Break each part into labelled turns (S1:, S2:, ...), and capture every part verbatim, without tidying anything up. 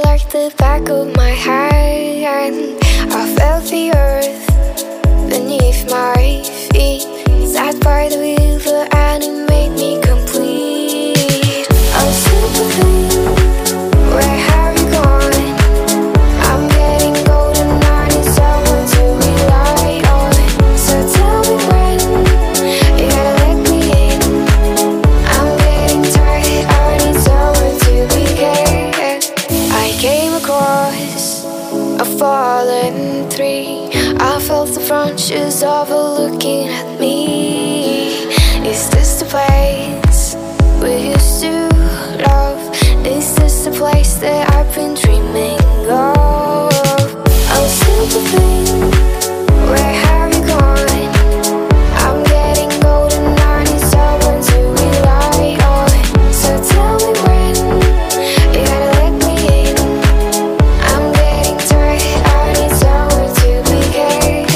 S1: like the back of my hand. I felt the earth beneath my feet. Sat by the river and it made me complete. I'm sympathy, where have you gone? I'm getting golden, I need someone to rely on. So tell me when you gotta let me in. I'm getting tired, I need someone to be here. I came across a fallen tree. I felt the branches overlooking at me. Is this the place we used to love? Is this the place that I've been dreaming of? I'm sympathy, where have you gone? I'm getting golden, I need someone to rely on. So tell me when you gotta let me in. I'm getting tired, I need someone to be here.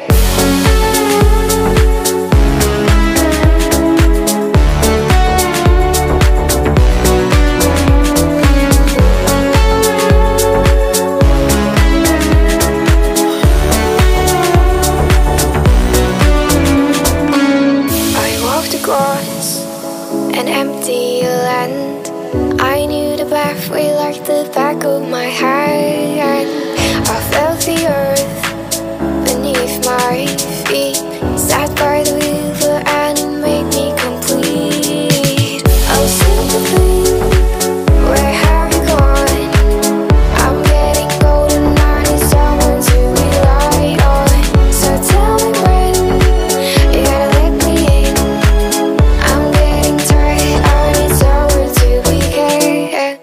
S1: Across an empty land, I knew the pathway like the back of my hand. I felt the earth beneath my feet. Sat by the river and it made me complete. I'm sympathy, where have you gone? I'm getting golden, I need someone to rely on. So tell me when you gotta let me in. I'm getting tired, I need someone to be here.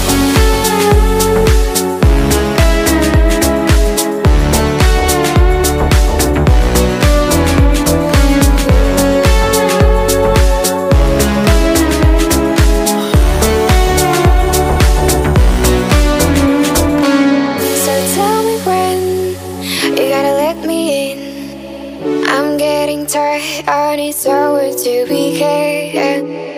S1: So tell me when you gotta let me in. I'm getting tired, I need someone to be here.